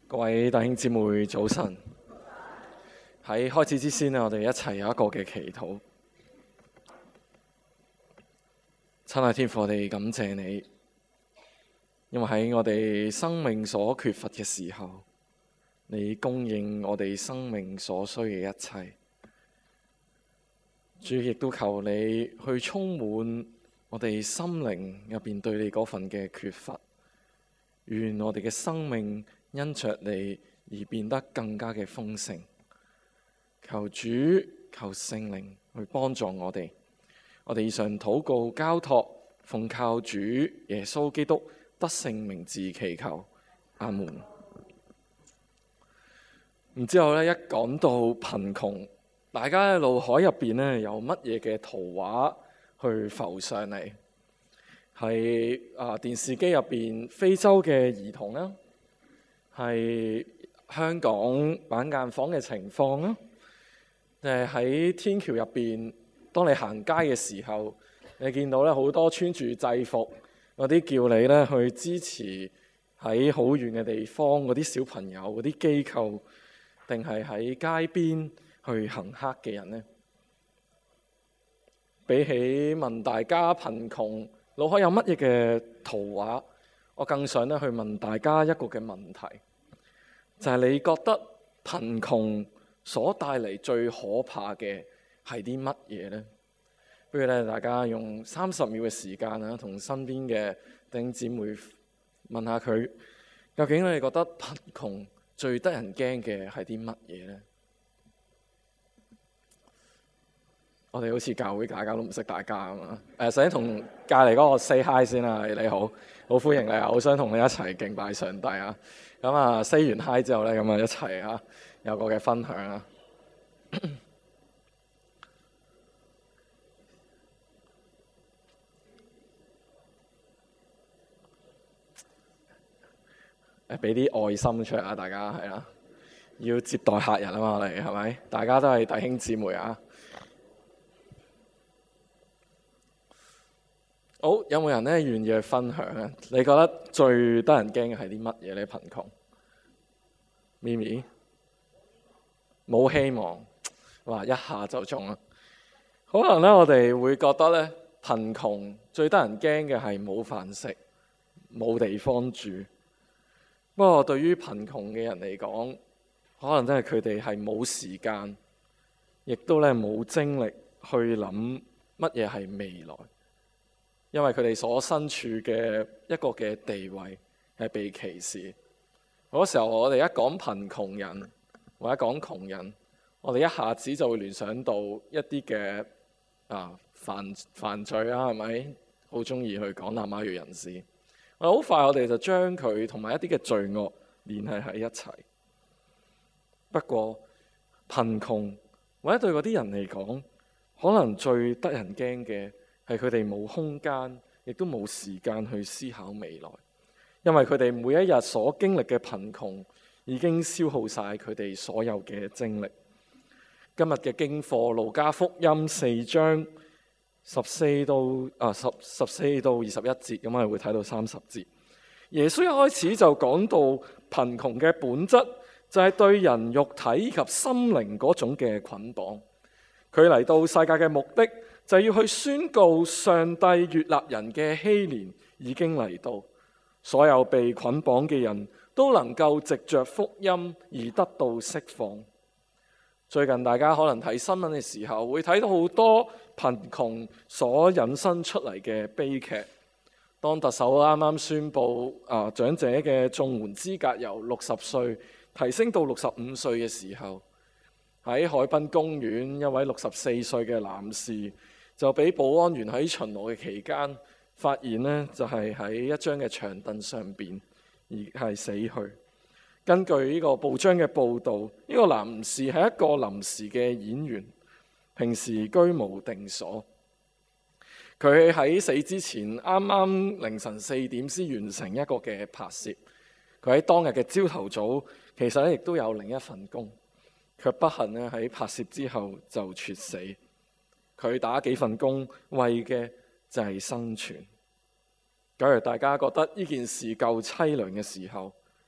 各位弟兄姊妹早晨。喺開始之先呢，我哋一齊有一個嘅祈禱。親愛天父，我哋感謝你，因為喺我哋生命所缺乏嘅時候，你供應我哋生命所需嘅一切。主，亦都求你去充滿我哋心靈入邊對你嗰份嘅缺乏，願我哋嘅生命因着你而變得更加嘅豐盛。求主，求聖靈去幫助我哋。我哋以上禱告交託，奉靠主耶穌基督得勝名字祈求，阿門。然之後咧，一講到貧窮，大家喺腦海入邊咧有乜嘢嘅圖畫去浮上嚟？係電視機入邊非洲嘅兒童啦，係香港板間房嘅情況啦，喺天橋入邊，當你行街嘅時候，你見到咧好多穿住制服嗰啲叫你咧去支持喺好遠嘅地方嗰啲小朋友、嗰啲機構，定係喺街邊去行乞嘅人呢？比起問大家貧窮腦海有乜嘢嘅圖畫，我更想咧去問大家一個嘅問題，就係你覺得貧窮所帶嚟最可怕嘅係啲乜嘢呢？不如咧，大家用30秒嘅時間啊，同身邊嘅弟兄姊妹問下佢，究竟你覺得貧窮最得人驚嘅係啲乜嘢呢？我哋好似教會大家都唔識大家啊嘛。首先同隔離嗰個 say hi 先啦，你好，好歡迎你啊，好想同你一齊敬拜上帝啊。咁啊 say 完 hi 之後咧，咁啊一齊啊有個嘅分享啊。俾啲愛心出嚟啊！大家係啦，要接待客人啊嘛，我哋係咪？大家都係弟兄姊妹啊！好，有冇人咧願意去分享啊？你覺得最得人驚嘅係啲乜嘢咧？貧窮，咪咪冇希望，哇！一下就中啦。可能咧，我哋會覺得咧，貧窮最得人驚嘅係冇飯食、冇地方住。不過對於貧窮嘅人嚟講，可能真係佢哋係冇時間，亦都咧冇精力去諗乜嘢係未來，因為佢哋所身處嘅一個嘅地位係被歧視。好多時候我哋一講貧窮人或者講窮人，我哋一下子就會聯想到一啲嘅犯罪啊，係咪？好中意去講南亞裔人士。好快我哋就將佢同埋一啲嘅罪惡聯繫喺一齊。不過貧窮或者對嗰啲人嚟講，可能最得人驚嘅係佢哋冇空間，亦都冇時間去思考未來，因為佢哋每一日所經歷嘅貧窮已經消耗晒佢哋所有嘅精力。今日嘅經課路加福音4章14到21節，咁我哋會睇到30節。耶穌一開始就講到貧窮嘅本質就係對人肉體以及心靈嗰種嘅捆綁。佢嚟到世界嘅目的就係要去宣告上帝悅納人嘅禧年已經嚟到，所有被捆綁嘅人都能夠藉着福音而得到釋放。最近大家可能睇新聞嘅時候，會睇到好多貧窮所引申出嚟嘅悲劇。當特首啱啱宣布長者嘅綜援資格由60歲提升到65歲嘅時候，喺海濱公園一位64歲嘅男士就俾保安員喺巡邏嘅期間發現呢，就係喺一張嘅長凳上邊而係死去。根據呢個報章嘅報導，呢個男士係一個臨時嘅演員，平時居無定所。佢喺死之前啱啱凌晨4點先完成一個嘅拍攝。佢喺當日嘅朝頭早，其實咧亦都有另一份工，卻不幸咧喺拍攝之後就猝死。佢打幾份工，為嘅就係生存。假如大家覺得呢件事夠淒涼嘅時候，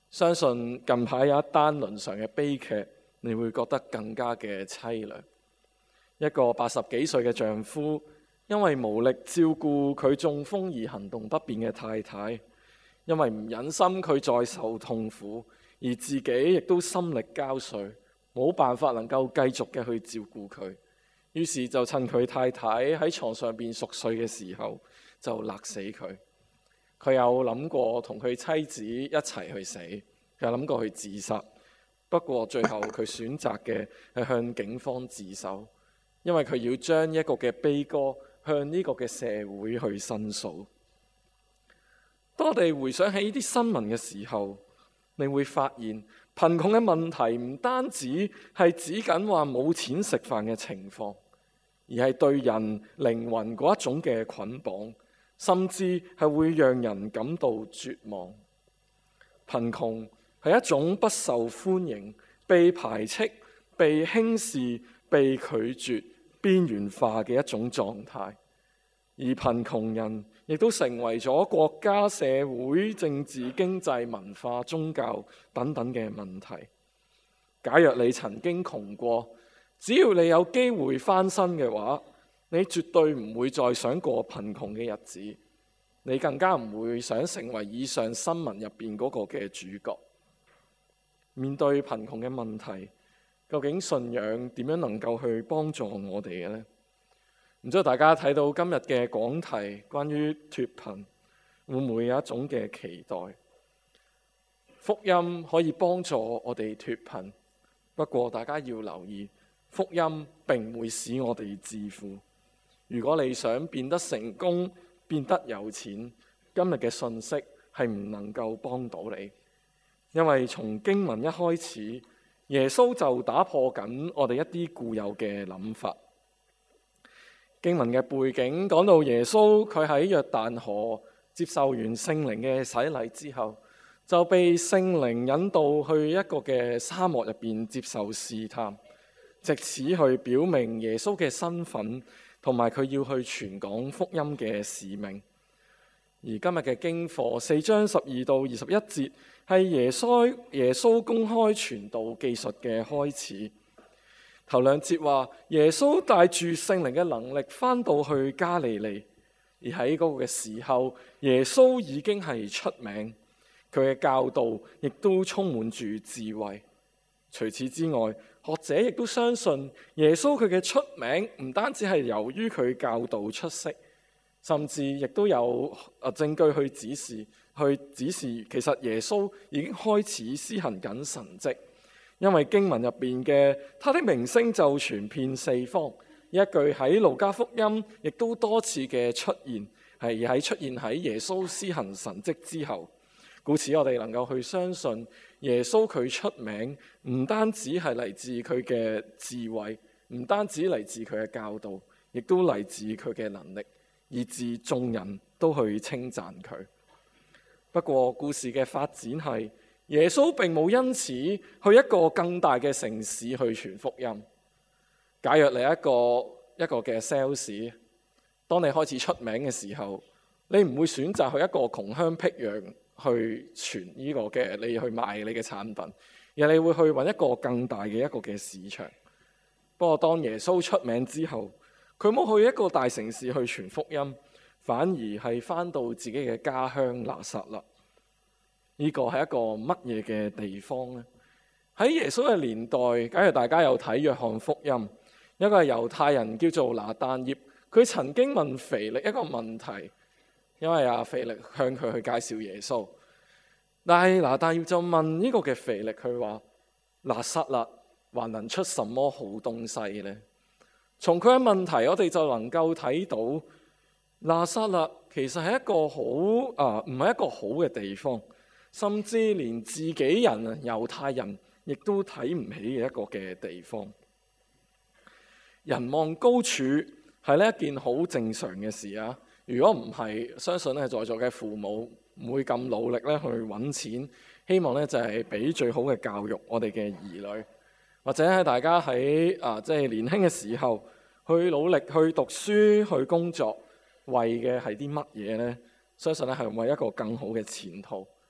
相信近排有一單倫常嘅悲劇，你會覺得更加嘅淒涼。一個80幾歲嘅丈夫，因為無力照顧佢中風而行動不便嘅太太，因為唔忍心佢再受痛苦，而自己亦都心力交瘁，冇辦法能夠繼續嘅去照顧佢，於是就趁佢太太喺床上邊熟睡嘅時候就勒死佢。佢有諗過同佢妻子一齊去死，有諗過去自殺，不過最後佢選擇嘅係向警方自首，因為佢要將一個嘅悲歌向呢個嘅社會去申訴。當我哋回想起呢啲新聞嘅時候，你會發現貧窮嘅問題唔單止係指緊話冇錢食飯嘅情況，而係對人靈魂嗰一種嘅捆綁，甚至係會讓人感到絕望。貧窮係一種不受歡迎、被排斥、被輕視、被拒絕、邊緣化嘅一種狀態，而貧窮人亦都成為咗國家、社會、政治、經濟、文化、宗教等等嘅問題。假若你曾經窮過，只要你有機會翻身嘅話，你絕對唔會再想過貧窮嘅日子，你更加唔會想成為以上新聞入邊嗰個嘅主角。面對貧窮嘅問題，究竟信仰點樣能夠去幫助我哋嘅呢？唔知道大家睇到今日嘅講題關於脫貧，會唔會有一種嘅期待？福音可以幫助我哋脫貧，不過大家要留意，福音並唔會使我哋致富。如果你想變得成功、變得有錢，今日嘅信息係唔能夠幫到你，因為從經文一開始，耶穌就打破緊我哋一啲固有嘅諗法。經文嘅背景講到耶穌佢喺約旦河接受完聖靈嘅洗禮之後，就被聖靈引導去一個嘅沙漠入邊接受試探，藉此去表明耶穌嘅身份同埋佢要去傳講福音嘅使命。而今日嘅經課4章12到21節係耶穌公開傳道技術嘅開始。頭2節話耶穌帶住聖靈嘅能力返到去加利利，而喺嗰個嘅時候，耶穌已經係出名，佢嘅教導亦都充滿住智慧。除此之外，學者亦都相信耶穌佢嘅出名唔單止係由於佢教導出色，甚至亦都有證據去指示其實耶穌已經開始施行緊神蹟。因為經文入邊嘅他的名聲就傳遍四方，一句喺路加福音亦都多次嘅出現，係出現喺耶穌施行神蹟之後。故此我哋能夠去相信耶穌佢出名唔單止係嚟自佢嘅智慧，唔單止嚟自佢嘅教導，亦都嚟自佢嘅能力，以致眾人都去稱讚佢。不過故事嘅發展係耶穌並冇因此去一個更大嘅城市去傳福音。假若你一個嘅 sales， 當你開始出名嘅時候，你唔會選擇去一個窮鄉僻壤去傳呢個嘅，你去賣你嘅產品，而你會去揾一個更大嘅一個嘅市場。不過當耶穌出名之後，佢冇去一個大城市去傳福音，反而係返到自己嘅家鄉拿撒勒。呢個係一個乜嘢嘅地方呢？喺耶穌嘅年代，假如大家有睇約翰福音，一個係猶太人叫做拿但業，佢曾經問腓力一個問題，因為腓力向佢去介紹耶穌，但係拿但業就問呢個嘅腓力，佢話拿撒勒還能出什麼好東西呢？從佢嘅問題，我哋就能夠睇到拿撒勒其實係一個唔係一個好嘅地方。甚至連自己人猶太人亦都睇唔起嘅一個嘅地方。人望高處係呢一件好正常嘅事啊！如果唔係，相信咧在座嘅父母唔會咁努力咧去揾錢，希望咧就係俾最好嘅教育我哋嘅兒女，或者係大家喺即係年輕嘅時候去努力去讀書去工作，為嘅係啲乜嘢呢？相信咧係為一個更好嘅前途。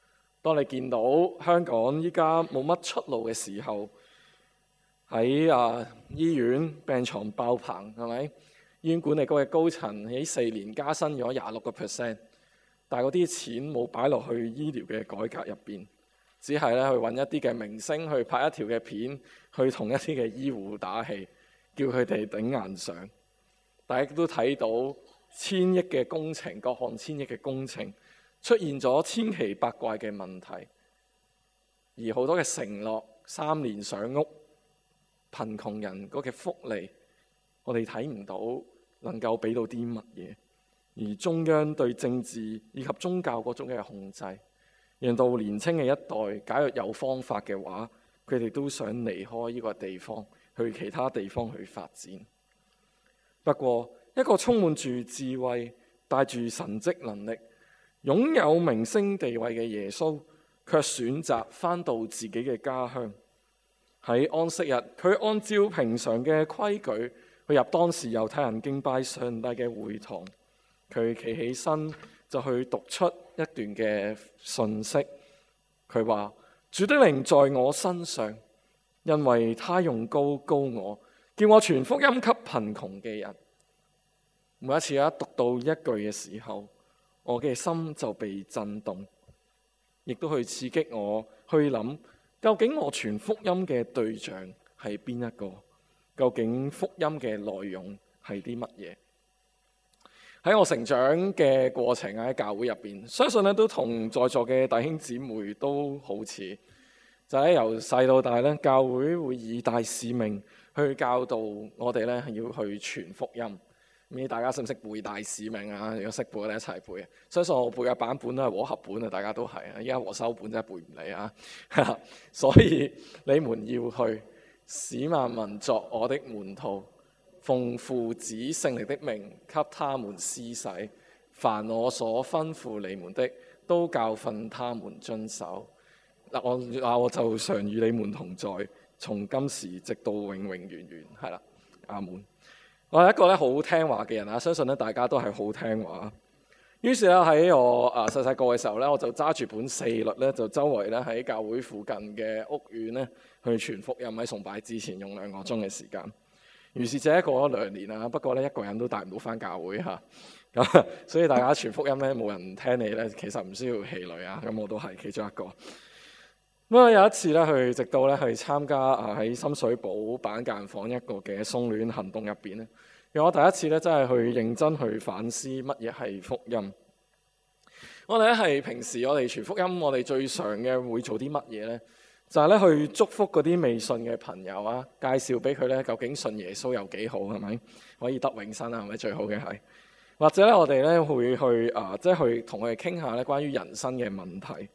當你見到香港依家冇乜出路嘅時候，喺醫院病床爆棚，係咪？醫院管理局嘅高層喺4年加薪咗26%，但係嗰啲錢冇擺落去醫療嘅改革入邊，只係咧去揾一啲嘅明星去拍一條嘅片，去同一啲嘅醫護打氣，叫佢哋頂硬上。大家都睇到千億嘅工程，各項千億嘅工程出現咗千奇百怪嘅問題，而好多嘅承諾，3年上屋，貧窮人嗰嘅福利，我哋睇唔到能夠俾到啲乜嘢。而中央對政治以及宗教嗰種嘅控制，讓到年輕嘅一代，假如有方法嘅話，佢哋都想離開呢個地方，去其他地方去發展。不過，一個充滿住智慧、帶住神蹟能力、擁有明星地位嘅耶穌，卻選擇返到自己嘅家鄉。喺安息日，佢按照平常嘅規矩去入當時猶太人敬拜上帝嘅會堂。佢企起身就去讀出一段嘅信息。佢話：主的靈在我身上，因為他用膏膏我，叫我傳福音給貧窮嘅人。每一次讀到一句嘅時候，我嘅心就被震動，亦都去刺激我去諗，究竟我傳福音嘅對象係邊一個？究竟福音嘅內容係啲乜嘢？喺我成長嘅過程喺教會入邊，相信咧都同在座嘅弟兄姊妹都好似，就係由細到大咧，教會會以大使命去教導我哋咧，要去傳福音。大家識唔識背大使命啊？如果識背，我哋一齊背啊！相信我背嘅版本都係和合本啊，大家都係啊。依家和修本真係背唔嚟啊！所以你們要去，使萬民作我的門徒，奉父子聖靈的名給他們施洗，凡我所吩咐你們的，都教訓他們遵守。我就常與你們同在，從今時直到永永遠遠。係啦，阿門。我係一個好聽話嘅人啊，相信大家都係好聽話。於是喺我細細個嘅時候我就揸住本四律就周圍喺教會附近嘅屋苑去傳福音。喺崇拜之前用2個鐘嘅時間。於是這過咗2年啦，不過一個人都帶唔到返教會嚇。咁所以大家傳福音冇人聽你其實唔需要氣餒啊。咁我都係其中一個。咁有一次去直到去參加喺深水埗板間房一個嘅送暖行動入邊讓我第一次真係去認真去反思乜嘢係福音。我哋係平時我哋傳福音，我哋最常嘅會做啲乜嘢呢？就係去祝福嗰啲未信嘅朋友啊，介紹俾佢究竟信耶穌有幾好，係咪可以得永生啊？係咪最好嘅係？或者我哋會去即係去同佢哋傾下關於人生嘅問題。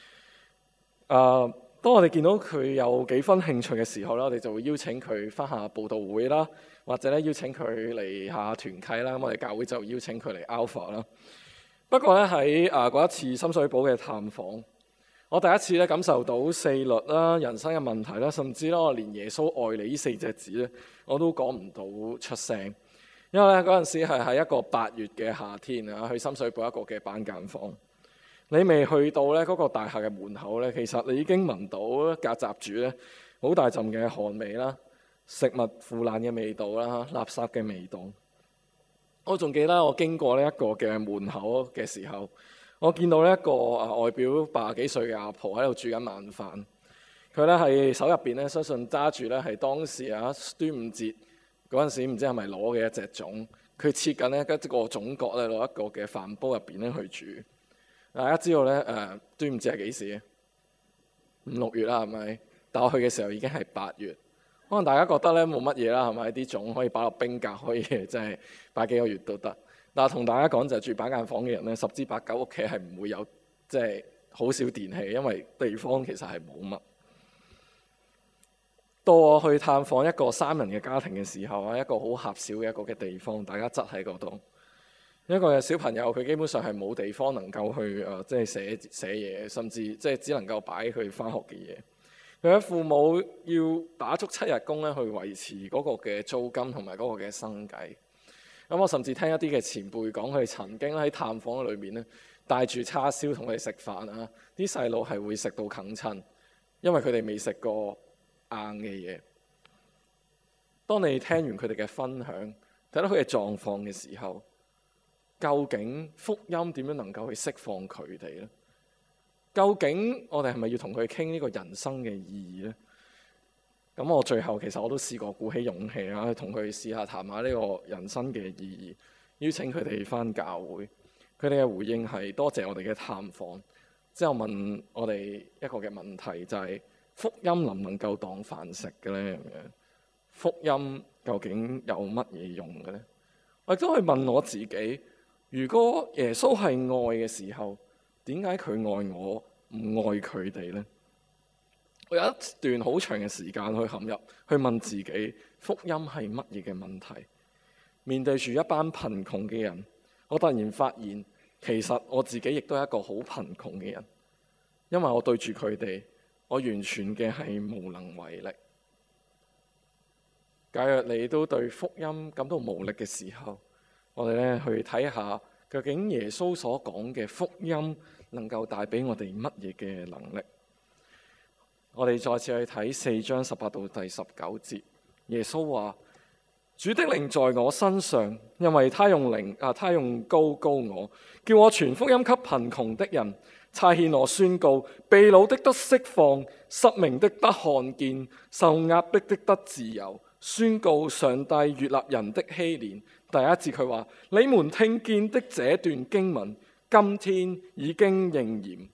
當我哋見到佢有幾分興趣嘅時候我哋就會邀請佢返下佈道會啦，或者邀請佢嚟下團契啦。咁我哋教會就邀請佢嚟 Alpha 啦。不過喺嗰一次深水埗嘅探訪，我第一次感受到四律啦、人生嘅問題啦，甚至我連耶穌愛你呢4隻字我都講唔到出聲。因為嗰陣時係喺一個8月嘅夏天去深水埗一個嘅板間房。你未去到嗰個大廈嘅門口其實你已經聞到曱甴煮好大陣嘅汗味啦、食物腐爛嘅味道啦、垃圾嘅味道。我仲記得我經過一個嘅門口嘅時候，我見到一個外表80幾歲嘅阿婆喺度煮緊晚飯。佢係手入邊相信揸住係當時端午節嗰陣時唔知係咪攞嘅一隻粽。佢切緊一個粽角攞一個嘅飯煲入邊去煮。大家知道端午節係幾時？5、6月啦，係咪？但我去嘅時候已經係8月。可能大家覺得冇乜嘢啦，係咪？啲粽可以擺落冰格，可以即係擺幾個月都得。但係同大家講就係住板間房嘅人10之8九屋企係唔會有即係好少電器，因為地方其實係冇乜。到我去探訪一個3人嘅家庭嘅時候一個好狹小嘅一個嘅地方，大家擠喺嗰度。一個小朋友佢基本上係冇地方能夠去即係寫嘢，甚至即係只能夠擺佢返學嘅嘢。佢嘅父母要打足7日工去維持嗰個嘅租金同埋嗰個嘅生計。咁我甚至聽一啲嘅前輩講，佢哋曾經喺探訪裏面帶住叉燒同佢哋食飯啊，啲細路係會食到啃親，因為佢哋未食過硬嘅嘢。當你聽完佢哋嘅分享，睇到佢嘅狀況嘅時候，究竟福音點樣能夠去釋放佢哋呢？究竟我哋係咪要同佢傾呢個人生嘅意義呢？咁我最後其實我都試過鼓起勇氣啊，同佢試下談下呢個人生嘅意義，邀請佢哋返教會。佢哋嘅回應係多謝我哋嘅探訪，之後問我哋一個嘅問題，就係福音能唔能夠當飯食嘅呢？咁樣福音究竟有乜嘢用嘅呢？我亦都去問我自己，如果耶穌係愛嘅時候，點解佢愛我唔愛佢哋呢？我有一段好長嘅時間去陷入去問自己，福音係乜嘢嘅問題？面對住一班貧窮嘅人，我突然發現，其實我自己亦都係一個好貧窮嘅人，因為我對住佢哋，我完全嘅係無能為力。假若你都對福音感到無力嘅時候，我哋咧去睇下究竟耶穌所講嘅福音能夠帶俾我哋乜嘢嘅能力。我哋再次去睇4章18到第19節，耶穌話：主的靈在我身上，因為他用膏膏我，叫我傳福音給貧窮的人，差遣我宣告被擄的得釋放，失明的得看見，受壓迫的得自由，宣告上帝悅納人的禧年。第一節佢話：你們聽見的這段經文，今天已經應驗。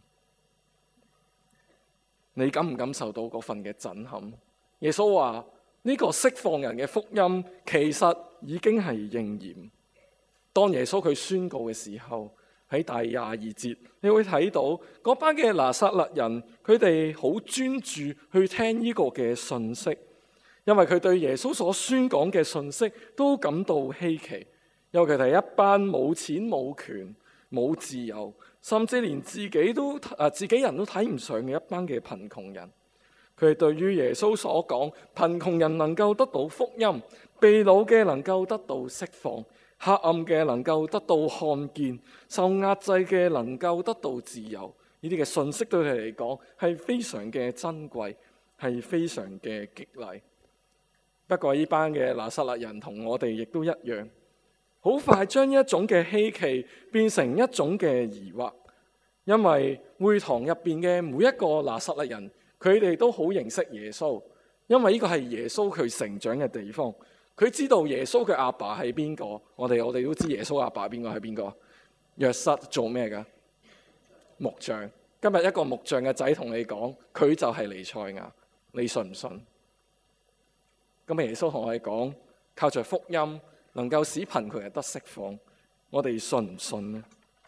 你感唔感受到嗰份嘅震撼？耶穌話呢個釋放人嘅福音其實已經係應驗。當耶穌佢宣告嘅時候，喺第22節你會睇到嗰班嘅拿撒勒人，佢哋好專注去聽呢個嘅信息，因為佢對耶穌所宣講嘅信息都感到稀奇，因為佢哋係一班冇錢冇權冇自由，甚至連自己人都睇唔上嘅一班嘅貧窮人。佢哋對於耶穌所講貧窮人能夠得到福音，被擄嘅能夠得到釋放，黑暗嘅能夠得到看見，受壓制嘅能夠得到自由，呢啲嘅信息對佢哋嚟講係非常嘅珍貴，係非常嘅激勵。不過呢班嘅拿撒勒人同我哋亦都一樣，好快將一種嘅稀奇變成一種嘅疑惑，因為會堂入邊嘅每一個拿撒勒人，佢哋都好認識耶穌，因為呢個係耶穌佢成長嘅地方。佢知道耶穌嘅阿爸係邊個，我哋都知耶穌阿爸邊個係邊個。約瑟做咩㗎？木匠。今日一個木匠嘅仔同你講，佢就係彌賽亞，你信唔信？咁耶穌同我哋講，靠着福音能夠使貧窮人得釋放，我哋信唔信呢？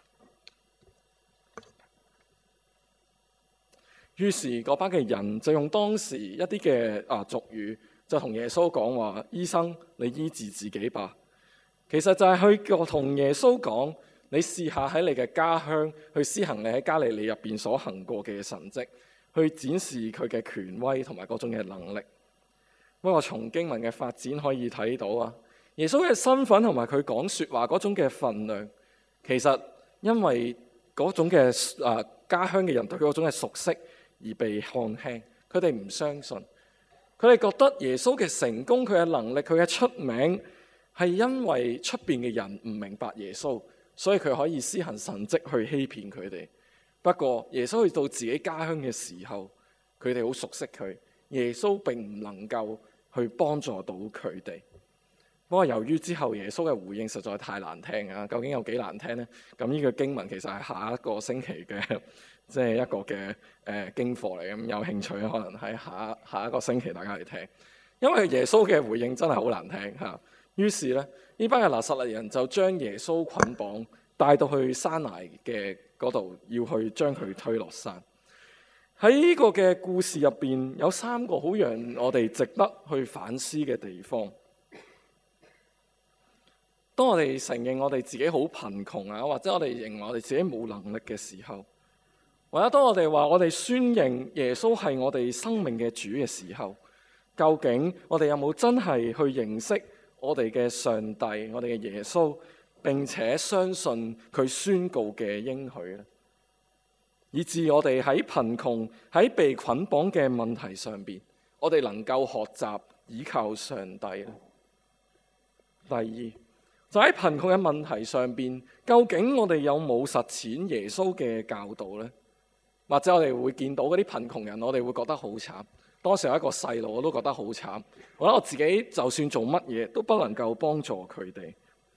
於是嗰班嘅人就用當時一啲嘅俗語，就同耶穌講話：醫生，你醫治自己吧。其實就係去同耶穌講，你試下喺你嘅家鄉去施行你喺加利利入邊所行過嘅神蹟，去展示佢嘅權威同埋嗰種嘅能力。不過從經文嘅發展可以睇到啊，耶穌嘅身份同埋佢講說話嗰種嘅分量，其實因為嗰種嘅家鄉嘅人對佢嗰種嘅熟悉而被看輕，佢哋唔相信，佢哋覺得耶穌嘅成功、佢嘅能力、佢嘅出名係因為出邊嘅人唔明白耶穌，所以佢可以施行神蹟去欺騙佢哋。不過耶穌去到自己家鄉嘅時候，佢哋好熟悉佢，耶穌並唔能夠去幫助到佢哋。不過由於之後耶穌嘅回應實在太難聽啊，究竟有幾難聽呢？咁呢個經文其實係下一個星期嘅即係一個嘅經課嚟，咁有興趣可能喺下一個星期大家嚟聽，因為耶穌嘅回應真係好難聽嚇。於是咧，呢班嘅拿撒勒人就將耶穌捆綁帶到去山崖嘅嗰度，要去將佢推落山。喺呢個嘅故事入邊，有3個好讓我哋值得去反思嘅地方。當我哋承認我哋自己好貧窮啊，或者我哋認為我哋自己冇能力嘅時候，或者當我哋話我哋宣認耶穌係我哋生命嘅主嘅時候，究竟我哋有冇真係去認識我哋嘅上帝，我哋嘅耶穌， 並且相信佢宣告嘅應許咧？以致我哋喺貧窮、喺被捆綁嘅問題上邊，我哋能夠學習倚靠上帝咧。第二，就喺貧窮嘅問題上邊，究竟我哋有冇實踐耶穌嘅教導呢？或者我哋會見到嗰啲貧窮人，我哋會覺得好慘。當時有一個細路，我都覺得好慘。我覺得我自己就算做乜嘢都不能夠幫助佢哋。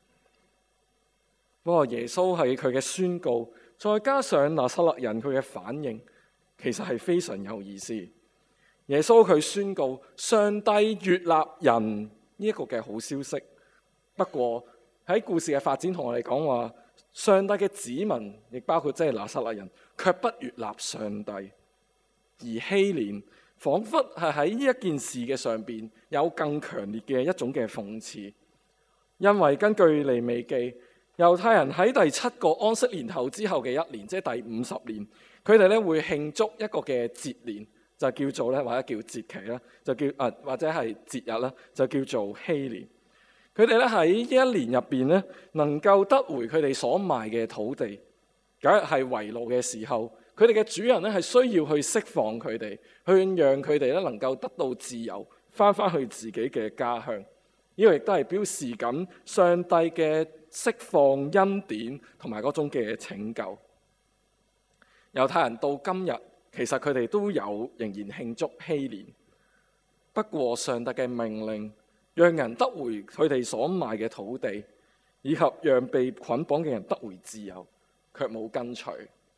不過耶穌係佢嘅宣告，再加上拿撒勒人佢嘅反應，其實係非常有意思。耶穌佢宣告上帝悅納人呢一個嘅好消息。不過喺故事嘅發展同我哋講話，上帝嘅子民亦包括即係拿撒勒人，卻不悅納上帝。而希連彷彿係喺呢一件事嘅上邊有更強烈嘅一種嘅諷刺，因為根據利未記，猶太人喺第7個安息年後之後嘅一年，即係第50年，佢哋咧會慶祝一個嘅節年，就叫做咧或者叫節期啦，就叫或者係節日啦，就叫做希年。佢哋咧喺呢一年入邊咧，能夠得回佢哋所賣嘅土地。假如係為奴嘅時候，佢哋嘅主人咧係需要去釋放佢哋，去讓佢哋咧能夠得到自由，翻去自己嘅家鄉。呢個亦都係表示緊上帝嘅釋放恩典同埋嗰種嘅拯救。猶太人到今日，其實佢哋都有仍然慶祝希年。不過上帝嘅命令，讓人得回佢哋所賣嘅土地，以及讓被捆綁嘅人得回自由，卻冇跟隨。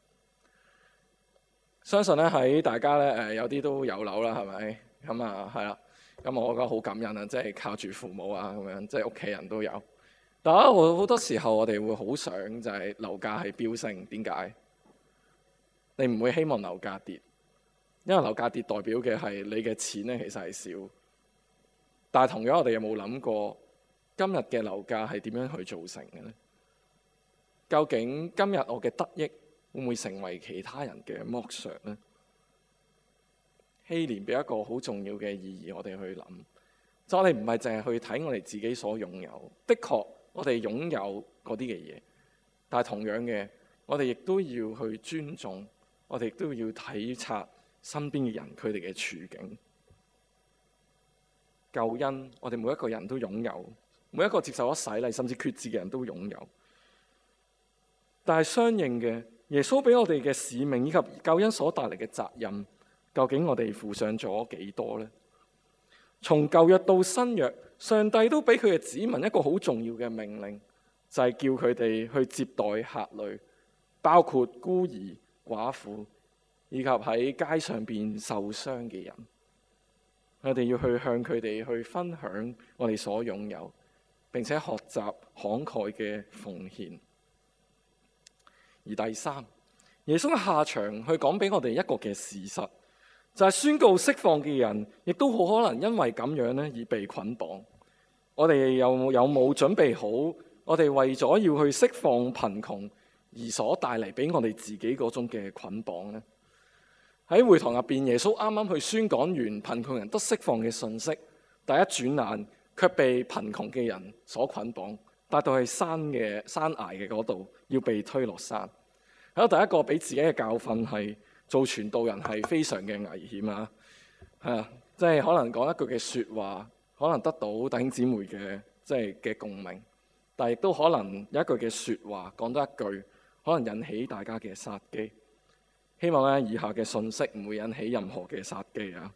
相信咧喺大家咧有啲都有樓啦，係咪？咁啊係啦。咁我覺得好感恩啊，即係靠住父母啊咁樣，即係屋企人都有。但係好多時候我哋會好想就係樓價係飆升，點解？你唔會希望樓價跌，因為樓價跌代表嘅係你嘅錢咧其實係少。但係同樣我哋有冇諗過今日嘅樓價係點樣去造成嘅呢？究竟今日我嘅得益會唔會成為其他人嘅剝削呢？希年俾一個好重要嘅意義，我哋去諗，就我哋唔係淨係去睇我哋自己所擁有，的確我哋擁有嗰啲嘅嘢，但係同樣嘅，我哋亦都要去尊重，我哋亦都要體察身邊嘅人佢哋嘅處境。救恩，我哋每一個人都擁有，每一個接受咗洗禮甚至決志嘅人都擁有。但係相應嘅，耶穌俾我哋嘅使命以及救恩所帶嚟嘅責任，究竟我哋負上咗幾多呢？從舊約到新約，上帝都俾佢嘅子民一個好重要嘅命令，就係叫佢哋去接待客旅，包括孤兒、寡婦，以及喺街上邊受傷嘅人。我哋要去向佢哋去分享我哋所擁有，並且學習慷慨嘅奉獻。而第三，耶穌嘅下場去講俾我哋一個嘅事實，就係宣告釋放嘅人，亦都好可能因為咁樣咧而被捆綁。我哋有冇準備好？我哋為咗要去釋放貧窮而所帶嚟俾我哋自己嗰種嘅捆綁呢？喺會堂入邊，耶穌啱啱去宣講完貧窮人得釋放嘅信息，第一轉眼卻被貧窮嘅人所捆綁，帶到去山崖嘅嗰度，要被推落山。喺第一個俾自己嘅教訓係，做傳道人係非常嘅危險啊！即係可能講一句嘅説話，可能得到弟兄姊妹嘅共鳴，但係亦都可能有一句嘅説話講多一句，可能引起大家嘅殺機。希望以下嘅信息唔會引起任何嘅殺機啊！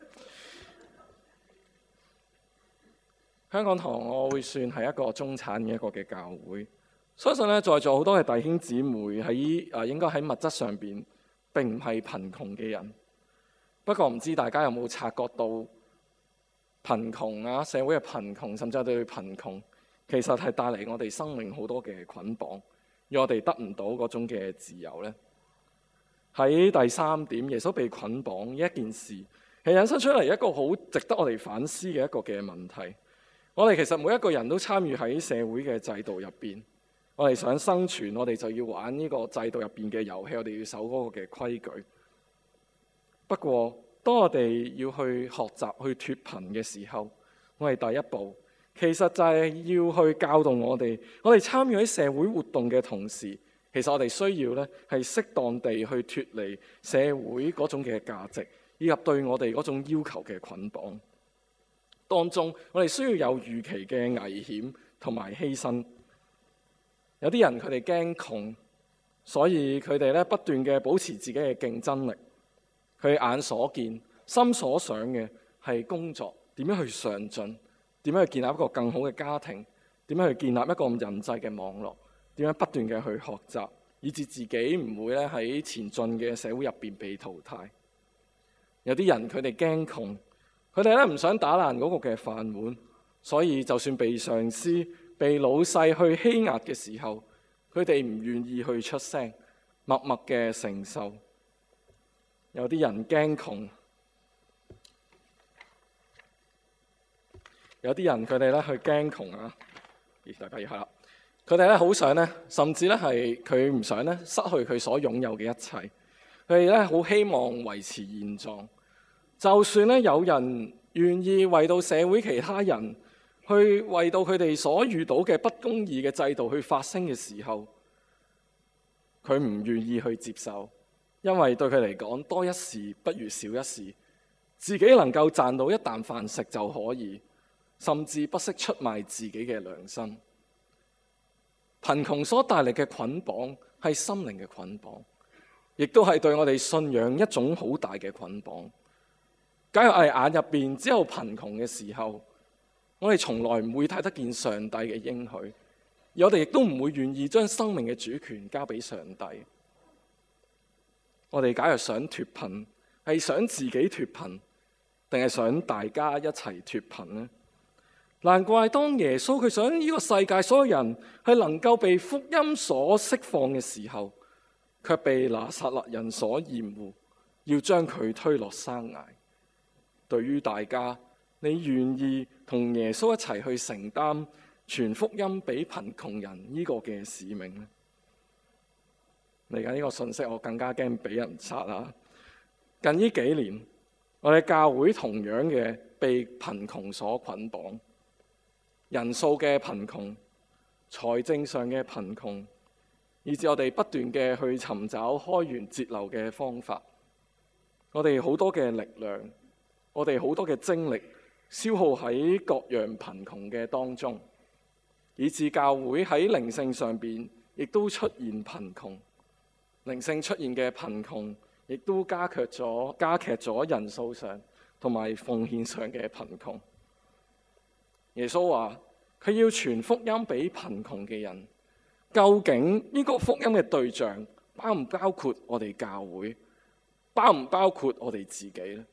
香港堂我會算係一個中產嘅一個嘅教會，相信在座好多嘅弟兄姊妹應該喺物質上邊並唔係貧窮嘅人。不過唔知大家有冇察覺到貧窮社會嘅貧窮，甚至係對貧窮，其實係帶嚟我哋生命好多嘅捆綁，讓我哋得唔到嗰種嘅自由呢？喺第三點，耶穌被捆綁呢一件事，係引申出嚟一個好值得我哋反思嘅一個嘅問題。我哋其實每一個人都參與喺社會嘅制度入邊，我哋想生存，我哋就要玩呢個制度入邊嘅遊戲，我哋要守嗰個嘅規矩。不過，當我哋要去學習去脫貧嘅時候，我哋第一步其實就係要去教導我哋參與喺社會活動嘅同時，其實我哋需要咧係適當地去脫離社會嗰種嘅價值，以及對我哋嗰種要求嘅捆綁。當中我哋需要有預期嘅危險同埋犧牲。有啲人佢哋驚窮，所以佢哋咧不斷嘅保持自己嘅競爭力。佢眼所見、心所想嘅係工作，點樣去上進，點樣去建立一個更好嘅家庭，點樣去建立一個人際嘅網絡，點樣不斷嘅去學習，以致自己唔會咧喺前進嘅社會入邊被淘汰。有啲人佢哋驚窮，佢哋咧唔想打爛嗰個嘅飯碗，所以就算被上司、被老細去欺壓嘅時候，佢哋唔願意去出聲，默默嘅承受。有啲人驚窮，有啲人佢哋咧去驚窮啊！大家要係啦，佢哋咧好想咧，甚至咧係佢唔想咧失去佢所擁有嘅一切。佢哋咧好希望維持現狀，就算咧有人願意為到社會其他人去為到佢哋所遇到嘅不公義嘅制度去發聲嘅時候，佢唔願意去接受，因為對佢嚟講，多一事不如少一事，自己能夠賺到一啖飯食就可以，甚至不惜出賣自己嘅良心。貧窮所帶嚟嘅捆綁係心靈嘅捆綁，亦都係對我哋信仰一種好大嘅捆綁。假如我哋眼入邊只有貧窮嘅時候，我哋從來唔會睇得見上帝嘅應許，而我哋亦都唔會願意將生命嘅主權交俾上帝。我哋假如想脫貧，係想自己脫貧，定係想大家一齊脫貧呢？難怪當耶穌佢想呢個世界所有人係能夠被福音所釋放嘅時候，卻被拿撒勒人所厭惡，要將佢推落山崖。對於大家，你願意同耶穌一齊去承擔傳福音俾貧窮人呢個嘅使命呢？嚟緊呢個信息，我更加驚俾人殺啦！近呢幾年，我哋教會同樣嘅被貧窮所捆綁，人數嘅貧窮、財政上嘅貧窮，以致我哋不斷嘅去尋找開源節流嘅方法。我哋好多嘅力量，我哋好多嘅精力消耗喺各樣貧窮嘅當中，以致教會喺靈性上邊亦都出現貧窮。靈性出現嘅貧窮，亦都加劇咗人數上同埋奉獻上嘅貧窮。耶穌話佢要傳福音俾貧窮嘅人，究竟呢個福音嘅對象包唔包括我哋教會，包唔包括我哋自己呢？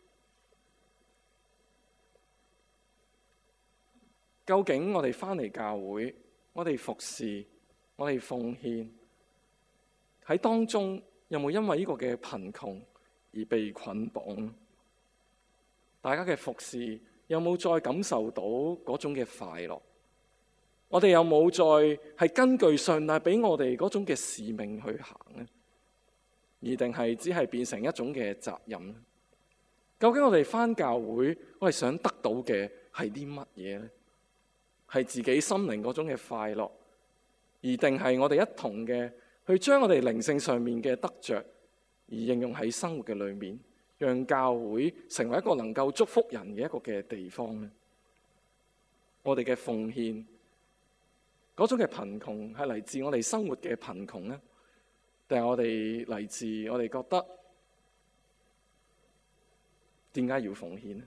究竟我哋返嚟教會，我哋服侍，我哋奉獻，喺當中有冇因為呢個嘅貧窮而被捆綁？大家嘅服侍有冇再感受到嗰種嘅快樂？我哋有冇再係根據上帝俾我哋嗰種嘅使命去行呢？而定係只係變成一種嘅責任呢？究竟我哋返教會，我哋想得到嘅係啲乜嘢呢？係自己心靈嗰種嘅快樂，而定係我哋一同嘅去將我哋靈性上面嘅得着，而應用喺生活嘅裏面，讓教會成為一個能夠祝福人嘅一個嘅地方呢？我哋嘅奉獻嗰種嘅貧窮係嚟自我哋生活嘅貧窮呢？定係我哋嚟自我哋覺得點解要奉獻呢？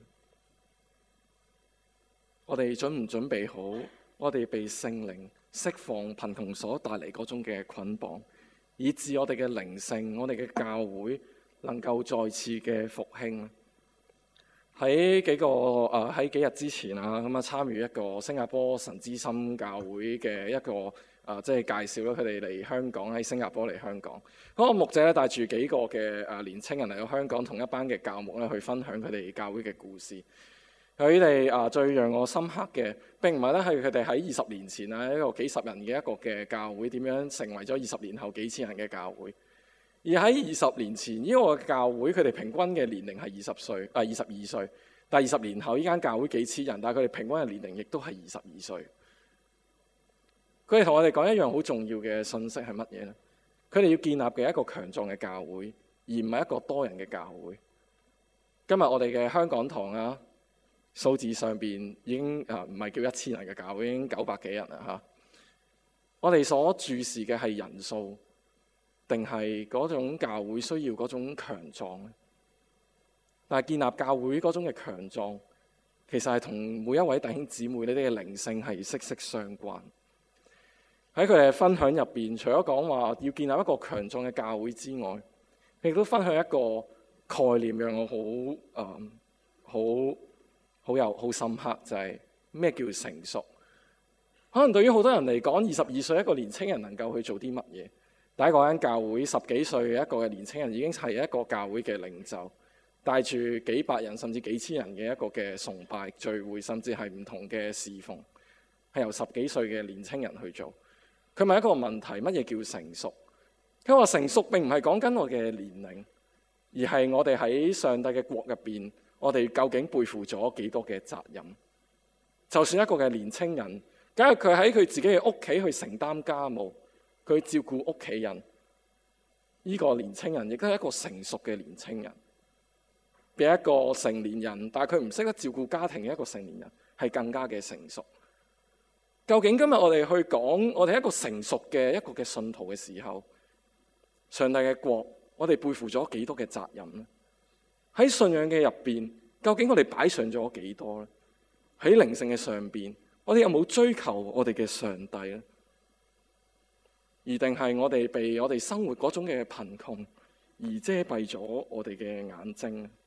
我哋準唔準備好？我哋被聖靈釋放貧窮所帶嚟嗰種嘅捆綁，以致我哋嘅靈性、我哋嘅教會能夠再次嘅復興。喺幾日之前啊，咁啊參與一個新加坡神之心教會嘅一個即係介紹啦，佢哋嚟香港，喺新加坡嚟香港。嗰個牧者咧帶住幾個嘅年青人嚟到香港，同一班嘅教牧咧去分享佢哋教會嘅故事。佢哋最讓我深刻嘅並唔係咧係佢哋喺20年前啊一個幾十人嘅一個嘅教會點樣成為咗20年後幾千人嘅教會，而喺20年前呢個教會佢哋平均嘅年齡係22歲， 但係20年後，呢間教會幾千人，但係佢哋平均嘅年齡亦都係22歲。佢哋同我哋講一樣好重要嘅信息係乜嘢呢？佢哋要建立嘅一個強壯嘅教會，而唔係一個多人嘅教會。今日我哋嘅香港堂啊，數字上邊已經唔係叫1000人嘅教會，已經900幾人啦嚇。我哋所注視嘅係人數，定係嗰種教會需要嗰種強壯呢？但係建立教會嗰種嘅強壯，其實係同每一位弟兄姊妹呢啲嘅靈性係息息相關。喺佢哋嘅分享入邊，除咗講話要建立一個強壯嘅教會之外，亦都分享一個概念，讓我好深刻，就係咩叫成熟。可能對於好多人嚟講，22歲一個年青人能夠去做啲乜嘢？第一個間教會10幾歲嘅一個嘅年青人已經係一個教會嘅領袖，帶住幾百人甚至幾千人嘅一個嘅崇拜聚會，甚至係唔同嘅侍奉，係由10幾歲嘅年青人去做。佢問一個問題：乜嘢叫成熟？佢話成熟並唔係講緊我嘅年齡，而係我哋喺上帝嘅國入邊，我哋究竟背負咗幾多嘅責任？就算一個嘅年青人，假如佢喺佢自己嘅屋企去承擔家務，佢照顧屋企人，呢個年青人亦都係一個成熟嘅年青人，比一個成年人，但係佢唔識得照顧家庭嘅一個成年人係更加嘅成熟。究竟今日我哋去講我哋一個成熟嘅一個嘅信徒嘅時候，上帝嘅國，我哋背負咗幾多嘅責任呢？喺信仰嘅入邊，究竟我哋擺上咗幾多呢？喺靈性嘅上邊，我哋有冇追求我哋嘅上帝呢？而定係我哋被我哋生活嗰種嘅貧窮而遮蔽咗我哋嘅眼睛呢？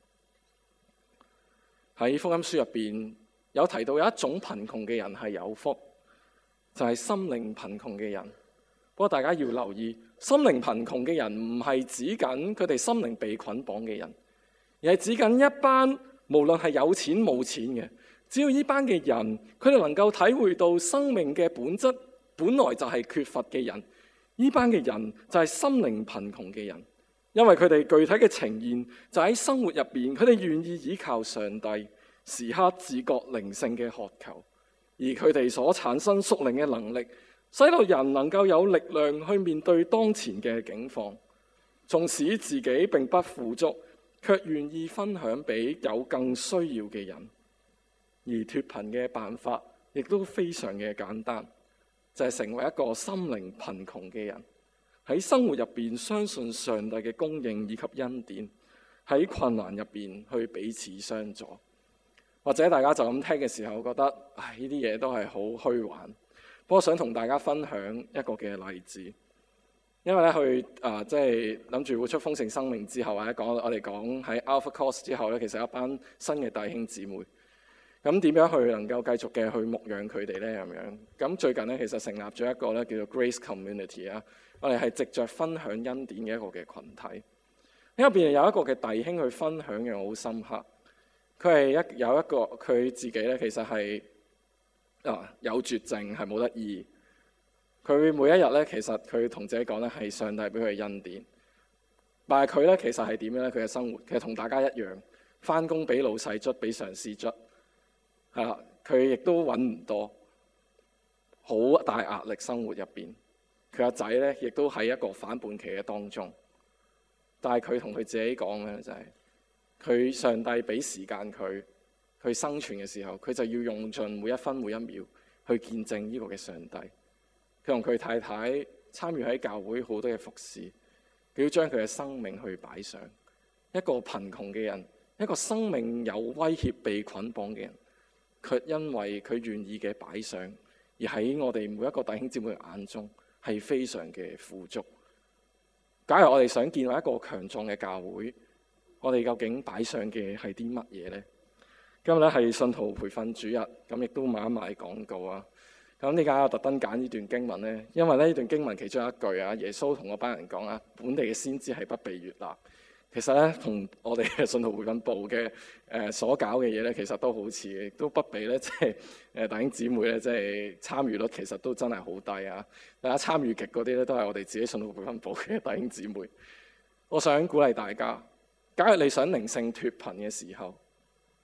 喺福音書入邊有提到有一種貧窮嘅人係有福，就係心靈貧窮嘅人。不過大家要留意，心靈貧窮嘅人唔係指緊佢哋心靈被捆綁嘅人，而係指緊一班無論係有錢冇錢嘅，只要呢班嘅人，佢哋能夠體會到生命嘅本質本來就係缺乏嘅人，呢班嘅人就係心靈貧窮嘅人，因為佢哋具體嘅呈現就喺生活入邊，佢哋願意依靠上帝，時刻自覺靈性嘅渴求。而佢哋所產生屬靈嘅能力，使到人能夠有力量去面對當前嘅境況，縱使自己並不富足，卻願意分享俾有更需要嘅人。而脫貧嘅辦法亦都非常嘅簡單，就係成為一個心靈貧窮嘅人，喺生活入邊相信上帝嘅供應以及恩典，喺困難入邊去彼此相助。或者大家就咁聽嘅時候覺得，唉，呢啲嘢都係好虛幻。不過想同大家分享一個嘅例子，因為咧去即係諗住活出豐盛生命之後，或者我哋講喺 Alpha Course 之後咧，其實有一班新嘅弟兄姊妹。咁點樣去能夠繼續嘅去牧養佢哋咧？咁樣咁最近咧，其實成立咗一個咧叫做 Grace Community 啊，我哋係藉着分享恩典嘅一個嘅群體。因為入邊有一個嘅弟兄去分享嘅，我好深刻。佢係有一個佢自己咧，其實係有絕症，係冇得醫。佢每一日咧，其實佢同自己講咧係上帝俾佢恩典。但係佢咧其實係點樣咧？佢嘅生活其實同大家一樣，返工俾老細捽，俾上司捽，係啦。佢亦都揾唔多，好大壓力生活入邊。佢個仔咧亦都喺一個反叛期嘅當中。但係佢同佢自己講嘅就係，佢上帝俾時間佢生存嘅時候，佢就要用盡每一分每一秒去見證呢個嘅上帝。佢同佢太太參與喺教會好多嘅服侍，佢要將佢嘅生命去擺上。一個貧窮嘅人，一個生命有威脅被捆綁嘅人，卻因為佢願意嘅擺上，而喺我哋每一個弟兄姊妹眼中係非常嘅富足。假如我哋想建立一個強壯嘅教會，我哋究竟擺上嘅係啲乜嘢呢？今日咧係信徒培訓主日，咁亦都買一買廣告啊！咁點解我特登揀呢段經文呢？因為呢段經文其中一句啊，耶穌同嗰班人講啊，本地嘅先知係不被悅納。其實咧，同我哋嘅信徒培訓部嘅所搞嘅嘢咧，其實都好似嘅，都不比咧，即係弟兄姊妹咧，即係參與率其實都真係好低啊！大家參與極嗰啲咧，都係我哋自己信徒培訓部嘅弟兄姊妹。我想鼓勵大家，假如你想靈性脫貧嘅時候，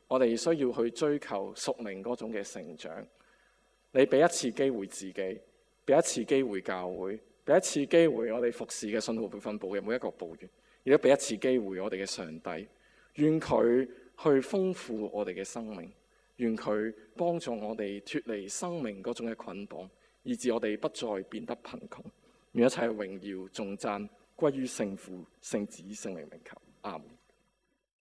我哋需要去追求屬靈嗰種嘅成長。你俾一次機會自己，俾一次機會教會，俾一次機會我哋服侍嘅信徒培訓部嘅每一個部員，亦都俾一次機會我哋嘅上帝。願佢去豐富我哋嘅生命，願佢幫助我哋脫離生命嗰種嘅捆綁，以致我哋不再變得貧窮。願一切榮耀頌讚歸於聖父、聖子、聖靈名求。阿們。